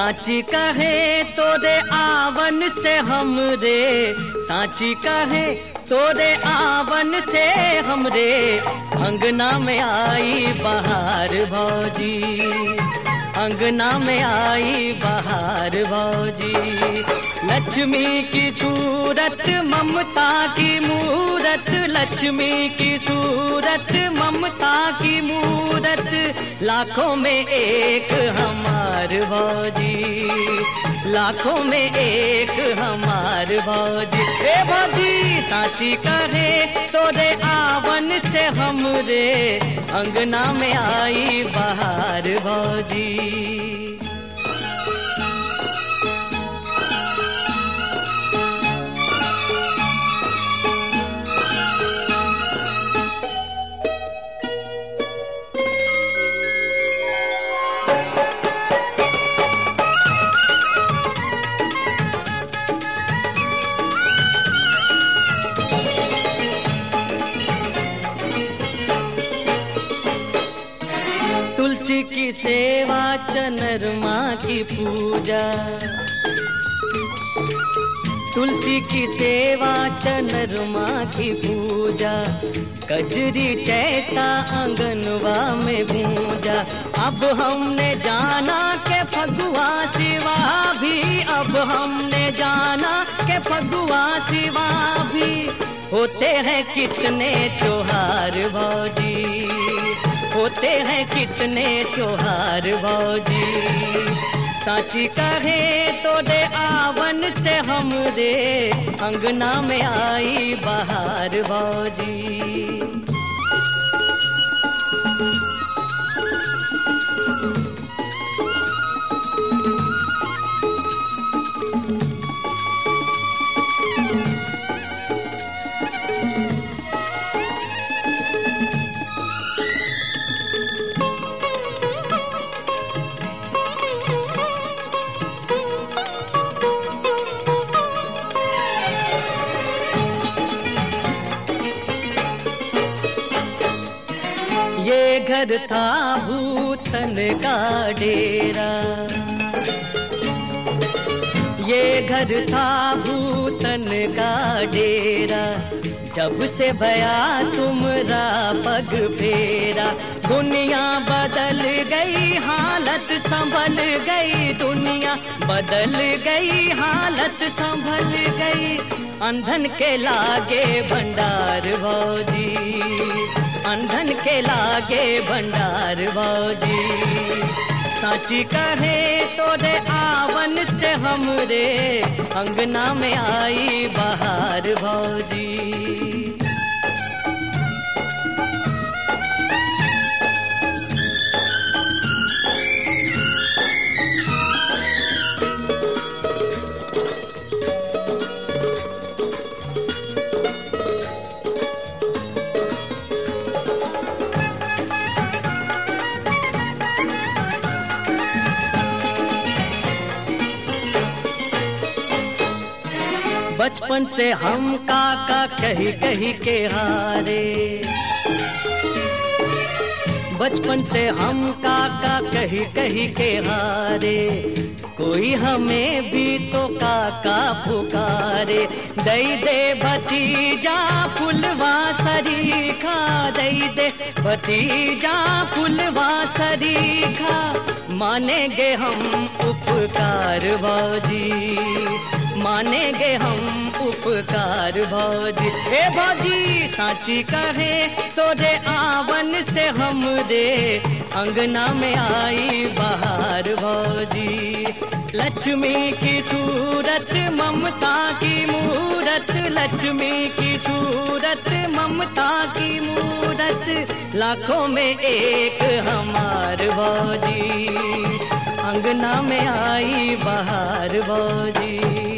साची कहे तोरे आवन से हमरे, साची कहे तोरे आवन से हमरे अंगना में आई बहार भौजी, अंगना में आई बहार भौजी। लक्ष्मी की सूरत ममता की मूरत, लक्ष्मी की सूरत ममता की मूरत, लाखों में एक हमार भौजी, लाखों में एक हमार भौजी। ए भौजी साची कहे तोरे आवन से हमरे अंगना में आई बहार भौजी। तुलसी की सेवा चनरमा की पूजा, तुलसी की सेवा चनरमा की पूजा, कजरी चैता आंगनवा में गूंजा। अब हमने जाना के फगुआ सिवा भी, अब हमने जाना के फगुआ सिवा भी होते हैं कितने त्योहार भौजी, होते हैं कितने त्योहार भौजी। साची कहे तोरे आवन से हमरे अंगना में आई बहार भौजी। ये घर था भूतन का डेरा, ये घर था भूतन का डेरा, जब से भया तुमरा पग फेरा। दुनिया बदल गई हालत संभल गई, दुनिया बदल गई हालत संभल गई। अंधन के लागे भंडार भौजी, अंधन के लागे भंडार भौजी। साची कहे तोरे आवन से हमरे अंगना में आई बहार भौजी। बचपन से हम काका कही कही के हारे, बचपन से हम काका कही कही के हारे। कोई हमें भी तो काका पुकारे, दई दे भतीजा फुलवा सरीखा, दई दे भतीजा फुलवा सरीखा। मानेंगे हम उपकार भौजी, मानेंगे हम उपकार भौजी। हे भौजी साची कहे तोरे आवन से हमरे अंगना में आई बहार भौजी। लक्ष्मी की सूरत ममता की मूरत, लक्ष्मी की सूरत ममता की मूरत, लाखों में एक हमार भौजी। अंगना में आई बहार भौजी।